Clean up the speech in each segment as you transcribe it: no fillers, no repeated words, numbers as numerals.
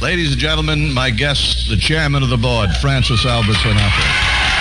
Ladies and gentlemen, my guest, the chairman of the board, Francis Albert Sinatra.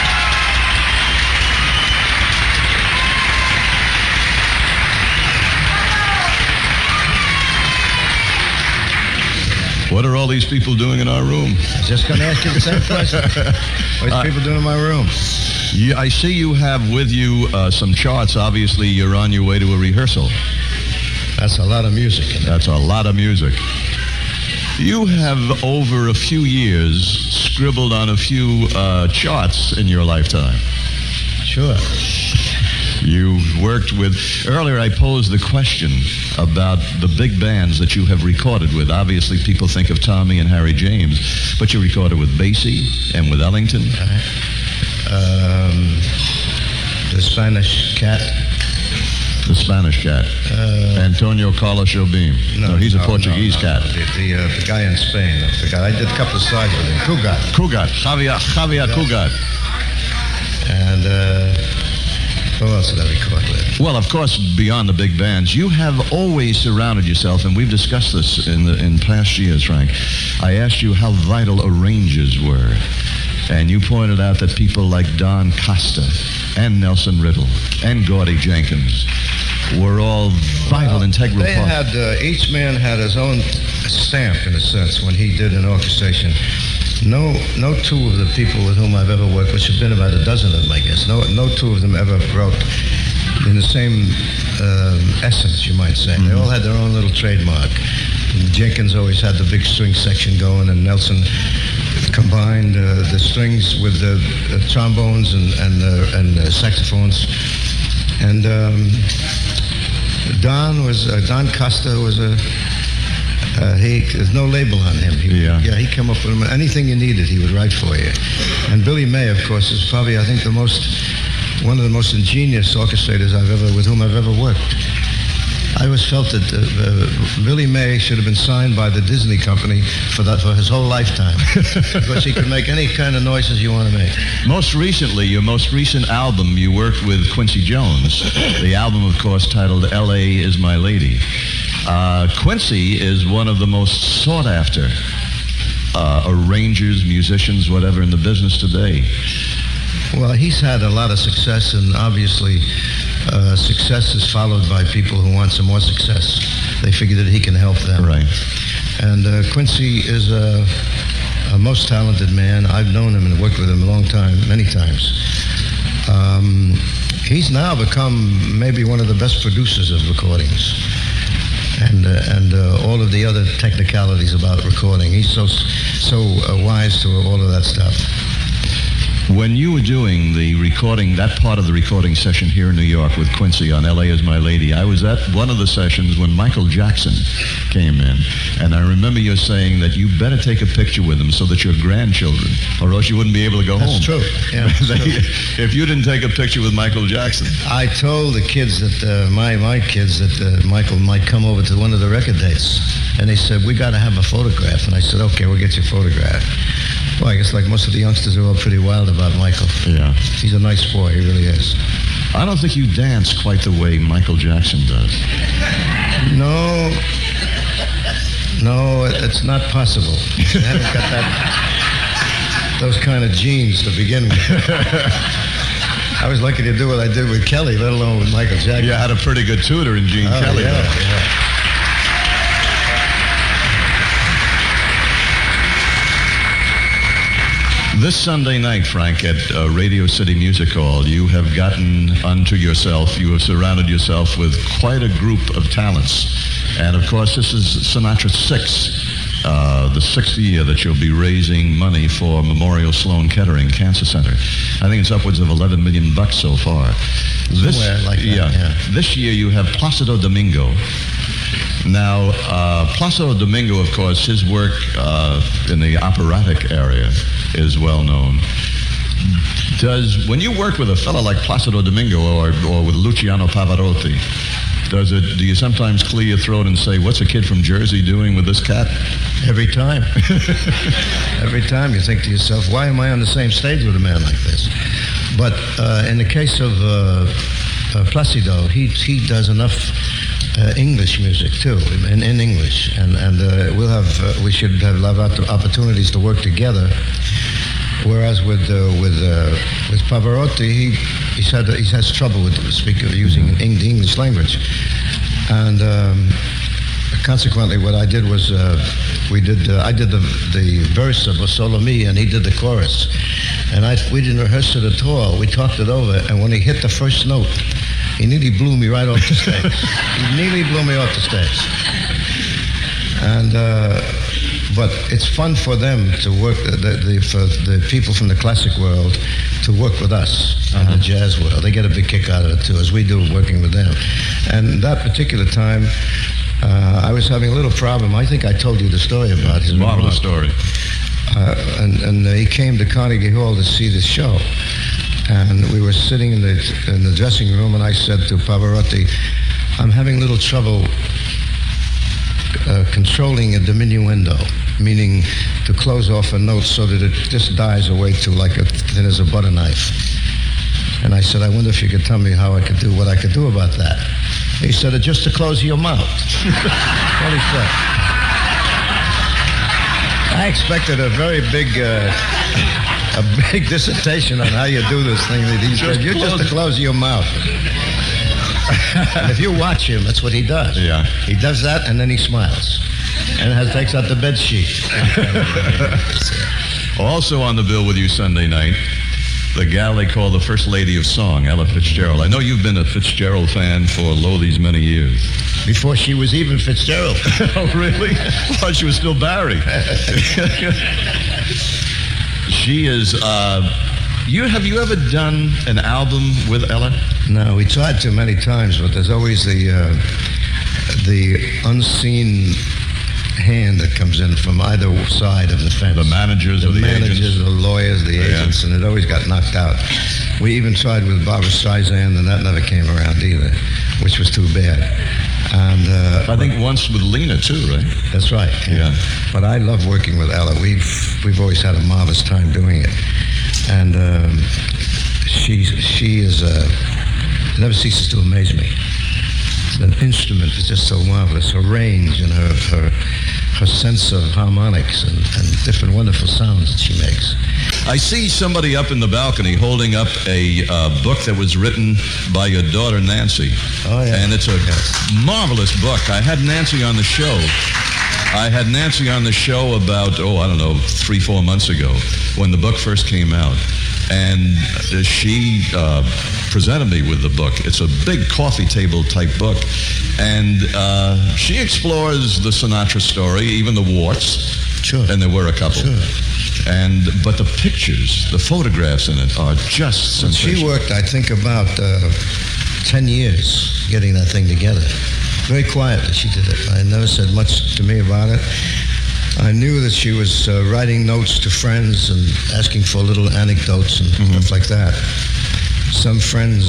What are all these people doing in our room? I was just going to ask you the same question. What are these people doing in my room? I see you have with you some charts. Obviously, you're on your way to a rehearsal. That's a lot of music. That's a lot of music. You have, over a few years, scribbled on a few charts in your lifetime. Sure. You worked with... Earlier, I posed the question about the big bands that you have recorded with. Obviously, people think of Tommy and Harry James, but you recorded with Basie and with Ellington. The Spanish Cat. The Spanish Cat. Antonio Carlos Jobim. No, he's a Portuguese cat. The guy in Spain. I did a couple of slides with him. Cugat. Javier Cugat. And who else did I record with? Well, of course, beyond the big bands, you have always surrounded yourself, and we've discussed this in past years, Frank. I asked you how vital arrangers were, and you pointed out that people like Don Costa and Nelson Riddle and Gordy Jenkins were all vital, integral parts. Each man had his own stamp, in a sense, when he did an orchestration. No two of the people with whom I've ever worked, which have been about a dozen of them, I guess, no two of them ever wrote in the same essence, you might say. Mm-hmm. They all had their own little trademark. And Jenkins always had the big string section going, and Nelson combined the strings with the trombones and saxophones. And Don Costa was there's no label on him. He came up with anything you needed, he would write for you. And Billy May, of course, is probably, I think, one of the most ingenious orchestrators with whom I've ever worked. I always felt that Billy May should have been signed by the Disney company for his whole lifetime, because he could make any kind of noises you want to make. Most recently, your most recent album, you worked with Quincy Jones. The album, of course, titled L.A. Is My Lady. Quincy is one of the most sought-after arrangers, musicians, whatever, in the business today. Well, he's had a lot of success, and obviously success is followed by people who want some more success. They figure that he can help them. Right. And Quincy is a most talented man. I've known him and worked with him a long time, many times. He's now become maybe one of the best producers of recordings. And all of the other technicalities about recording. He's so wise to all of that stuff. When you were doing the recording, that part of the recording session here in New York with Quincy on L.A. Is My Lady, I was at one of the sessions when Michael Jackson came in, and I remember you saying that you better take a picture with him so that your grandchildren, or else you wouldn't be able to go home. That's true. Yeah, that's true. If you didn't take a picture with Michael Jackson. I told the kids that, my kids, that Michael might come over to one of the record dates, and they said, we got to have a photograph. And I said, okay, we'll get your photograph. Well, I guess like most of the youngsters are all pretty wild about Michael. Yeah. He's a nice boy, he really is. I don't think you dance quite the way Michael Jackson does. No, it's not possible. I haven't got those kind of genes to begin with. I was lucky to do what I did with Kelly, let alone with Michael Jackson. You had a pretty good tutor in Gene Kelly, yeah, though. Yeah. This Sunday night, Frank, at Radio City Music Hall, you have gotten unto yourself, you have surrounded yourself with quite a group of talents. And of course, this is Sinatra 6, the 6th year that you'll be raising money for Memorial Sloan Kettering Cancer Center. I think it's upwards of $11 million so far. Somewhere like that, yeah. This year you have Placido Domingo. Now, Placido Domingo, of course, his work in the operatic area is well known. When you work with a fellow like Placido Domingo or with Luciano Pavarotti, do you sometimes clear your throat and say, what's a kid from Jersey doing with this cat? Every time. Every time you think to yourself, why am I on the same stage with a man like this? But in the case of Placido, he does enough English music too, in English, and we should have a lot of opportunities to work together. Whereas with Pavarotti, he has trouble with using the English language, and consequently, what I did was I did the verse of O Sole Mio, and he did the chorus, and we didn't rehearse it at all. We talked it over, and when he hit the first note, he nearly blew me right off the stage. He nearly blew me off the stage. And but it's fun for them to work, for the people from the classic world to work with us in the jazz world. They get a big kick out of it too, as we do working with them. And that particular time, I was having a little problem. I think I told you the story about his marvelous story. And he came to Carnegie Hall to see the show. And we were sitting in the dressing room, and I said to Pavarotti, I'm having a little trouble controlling a diminuendo, meaning to close off a note so that it just dies away to like as thin as a butter knife. And I said, I wonder if you could tell me how I could do what I could do about that. He said, just to close your mouth. What he said. I expected a very big dissertation on how you do this thing. He said, you just to close your mouth. And if you watch him, that's what he does. Yeah. He does that, and then he smiles. And takes out the bed sheet. Also on the bill with you Sunday night, the gal they call the First Lady of Song, Ella Fitzgerald. I know you've been a Fitzgerald fan for these many years. Before she was even Fitzgerald. Oh, really? I thought she was still Barry. She is... have you ever done an album with Ella? No, we tried to many times, but there's always the unseen hand that comes in from either side of the fence. The managers or the agents? The lawyers, the agents, and it always got knocked out. We even tried with Barbra Streisand, and that never came around either, which was too bad. And I think once with Lena too, right? That's right. Yeah. But I love working with Ella. We've always had a marvelous time doing it, and she is never ceases to amaze me. An instrument is just so marvelous. Her range and her sense of harmonics and different wonderful sounds that she makes. I see somebody up in the balcony holding up a book that was written by your daughter, Nancy. Oh, yeah. And it's a marvelous book. I had Nancy on the show. About, 3-4 months ago when the book first came out. And she presented me with the book. It's a big coffee table type book. And she explores the Sinatra story, even the warts. Sure. And there were a couple. Sure. But the pictures, the photographs in it are just sensational. She worked, I think, about 10 years getting that thing together. Very quietly she did it. I never said much to me about it. I knew that she was writing notes to friends and asking for little anecdotes and stuff like that. Some friends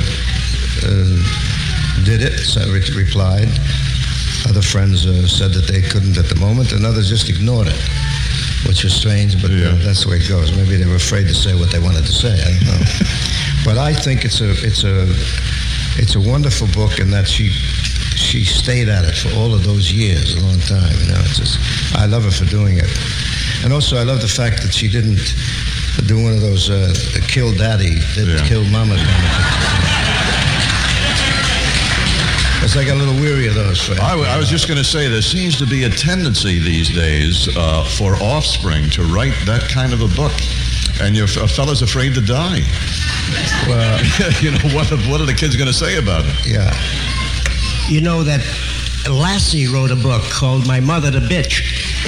did it, so replied. Other friends said that they couldn't at the moment, and others just ignored it, which was strange, but that's the way it goes. Maybe they were afraid to say what they wanted to say. I don't know. But I think it's a wonderful book, in that she stayed at it for all of those years, a long time. It's just, I love her for doing it. And also I love the fact that she didn't do one of those kill daddy, kill mama kind of things. Because I got a little weary of those. I was just going to say, there seems to be a tendency these days for offspring to write that kind of a book. And a fella's afraid to die. Well, what are the kids going to say about it? Yeah. You know that Lassie wrote a book called My Mother the Bitch.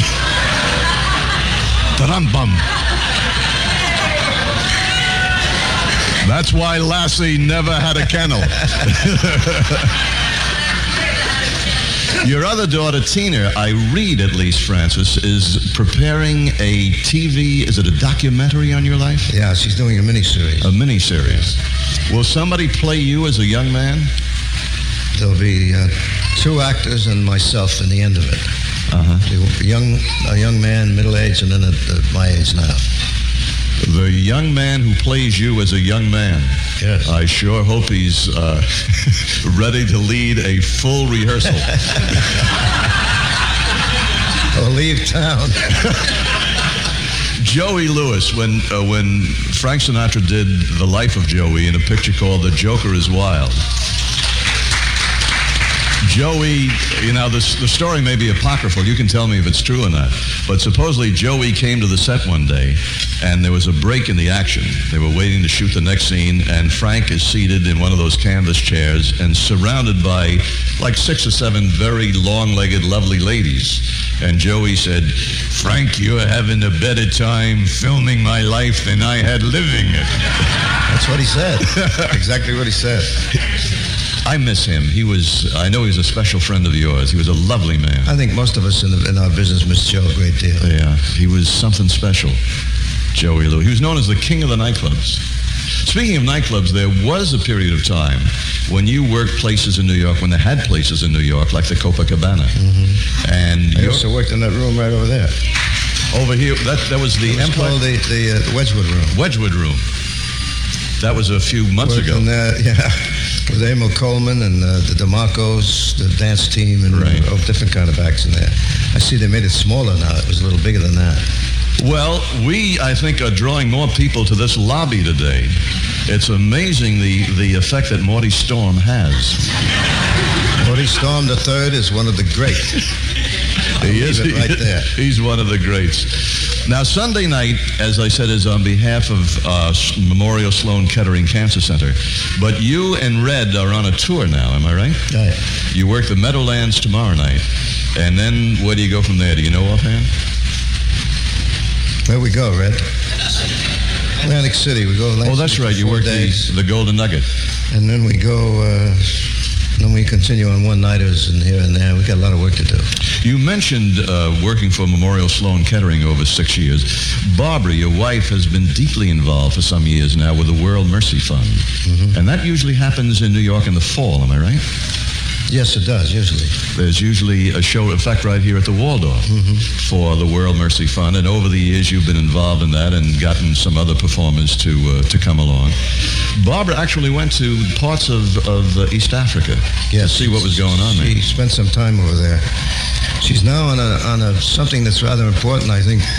Da-dum-bum. That's why Lassie never had a kennel. Your other daughter, Tina, I read at least, Francis, is preparing a TV, is it a documentary on your life? Yeah, she's doing a miniseries. A miniseries. Will somebody play you as a young man? There'll be 2 actors and myself in the end of it. A young man, middle age, and then at my age now. The young man who plays you as a young man. Yes. I sure hope he's ready to lead a full rehearsal. Or leave town. Joey Lewis, when Frank Sinatra did The Life of Joey in a picture called The Joker is Wild. Joey, the story may be apocryphal. You can tell me if it's true or not. But supposedly Joey came to the set one day, and there was a break in the action. They were waiting to shoot the next scene, and Frank is seated in one of those canvas chairs and surrounded by like 6 or 7 very long-legged, lovely ladies. And Joey said, "Frank, you're having a better time filming my life than I had living it." That's what he said. Exactly what he said. I miss him. I know he was a special friend of yours. He was a lovely man. I think most of us in our business miss Joe a great deal. Yeah, he was something special, Joey Lou. He was known as the king of the nightclubs. Speaking of nightclubs, there was a period of time when you worked places in New York, when they had places in New York, like the Copacabana. Mm-hmm. And I also worked in that room right over there. Over here, that was the Empire. Called the Wedgwood Room. Wedgwood Room. That was a few months worked ago. In there, yeah. With Emil Coleman and the DeMarcos, the dance team, and different kind of acts in there. I see they made it smaller now. It was a little bigger than that. Well, we, I think, are drawing more people to this lobby today. It's amazing the effect that Morty Storm has. Morty Storm III is one of the greats. He is right there. He's one of the greats. Now, Sunday night, as I said, is on behalf of Memorial Sloan Kettering Cancer Center. But you and Red are on a tour now, am I right? Right. You work the Meadowlands tomorrow night. And then where do you go from there? Do you know offhand? Where we go, Red? Atlantic City. We go Atlantic Oh, that's City right. You work the Golden Nugget. And then we go... then we continue on one-nighters and here and there. We got a lot of work to do. You mentioned working for Memorial Sloan Kettering over 6 years. Barbara, your wife, has been deeply involved for some years now with the World Mercy Fund. Mm-hmm. And that usually happens in New York in the fall, am I right? Yes, it does, usually. There's usually a show, in fact, right here at the Waldorf for the World Mercy Fund. And over the years, you've been involved in that and gotten some other performers to come along. Barbara actually went to parts of East Africa to see what was going on there. She spent some time over there. She's now on something that's rather important, I think,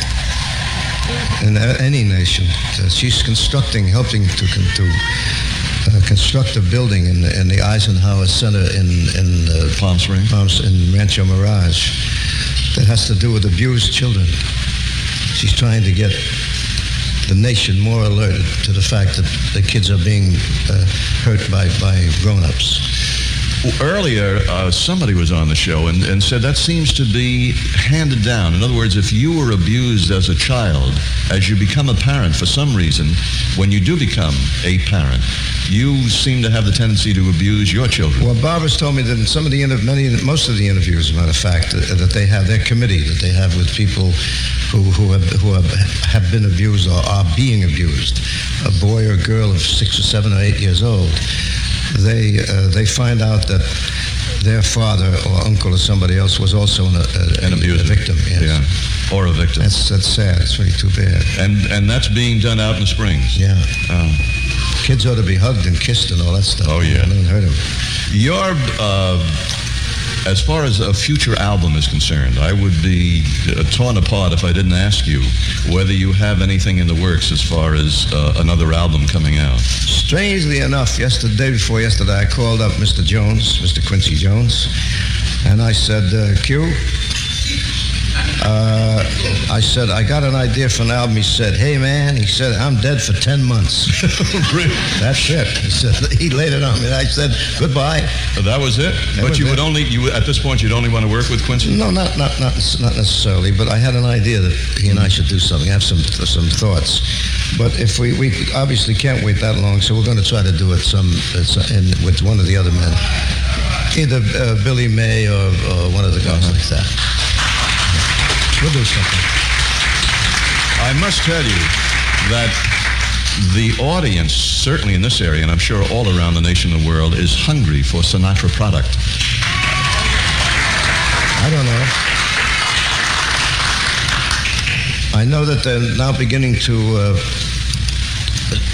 in any nation. She's helping to construct a building in the Eisenhower Center in Palm Springs, in Rancho Mirage, that has to do with abused children. She's trying to get the nation more alerted to the fact that the kids are being hurt by grown-ups. Earlier, somebody was on the show and said that seems to be handed down. In other words, if you were abused as a child, as you become a parent for some reason, when you do become a parent, you seem to have the tendency to abuse your children. Well, Barbara's told me that in most of the interviews, as a matter of fact, that they have their committee that they have with people who have been abused or are being abused, a boy or girl of 6 or 7 or 8 years old. They find out that their father or uncle or somebody else was also an abuser, a victim. Yes. Yeah, or a victim. That's sad. It's really too bad. And that's being done out in the Springs. Yeah. Kids ought to be hugged and kissed and all that stuff. Oh yeah. Don't hurt them. Your as far as a future album is concerned, I would be torn apart if I didn't ask you whether you have anything in the works as far as another album coming out. Strangely enough, day before yesterday, I called up Mr. Jones, Mr. Quincy Jones, and I said, Q, I said, I got an idea for an album. He said, hey, man, he said, I'm dead for 10 months. Really? That's it. He laid it on me. I said, goodbye. That was it? But at this point, you'd only want to work with Quincy? No, not necessarily, but I had an idea that he and I should do something. I have some thoughts. But if we obviously can't wait that long, so we're going to try to do it with one of the other men. Either Billy May or one of the guys like that. We'll do something. I must tell you that the audience, certainly in this area, and I'm sure all around the nation and the world, is hungry for Sinatra product. I don't know. I know that they're now beginning to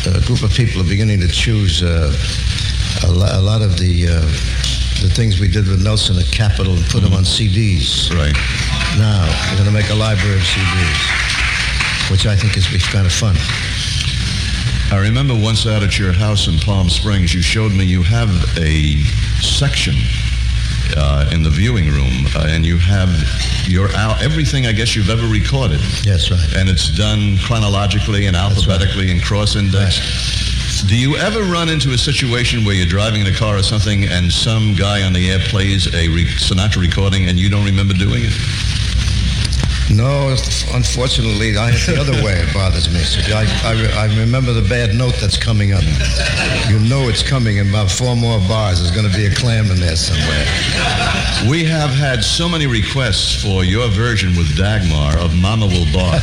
a group of people are beginning to choose a lot of the things we did with Nelson at Capitol and put them on CDs. Right. Now, we're going to make a library of CDs, which I think is kind of fun. I remember once out at your house in Palm Springs, you showed me you have a section in the viewing room, and you have everything I guess you've ever recorded. Yes, right. And it's done chronologically and alphabetically and cross-indexed. Right. Do you ever run into a situation where you're driving in a car or something and some guy on the air plays a Sinatra recording and you don't remember doing it? No, unfortunately, the other way it bothers me. So I remember the bad note that's coming up. You know it's coming in about 4 more bars. There's going to be a clam in there somewhere. We have had so many requests for your version with Dagmar of Mama Will Bark.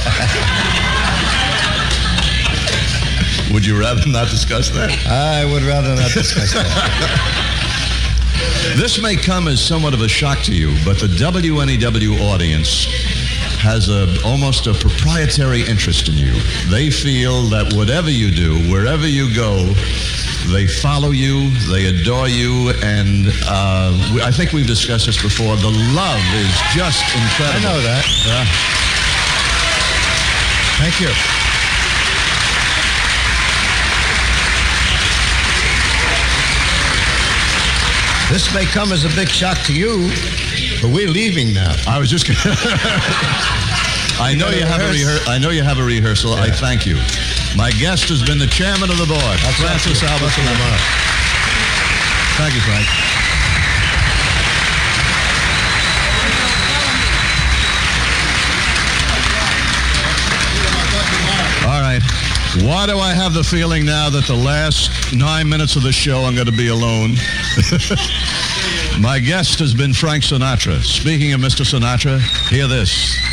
Would you rather not discuss that? I would rather not discuss that. This may come as somewhat of a shock to you, but the WNEW audience has almost a proprietary interest in you. They feel that whatever you do, wherever you go, they follow you, they adore you, and I think we've discussed this before. The love is just incredible. I know that. Thank you. This may come as a big shock to you, but we're leaving now. I was just I know you have a rehearsal. Yeah. I thank you. My guest has been the chairman of the board, Francis Albert Sinatra. Thank you, Frank. All right. Why do I have the feeling now that the last 9 minutes of the show I'm going to be alone? My guest has been Frank Sinatra. Speaking of Mr. Sinatra, hear this.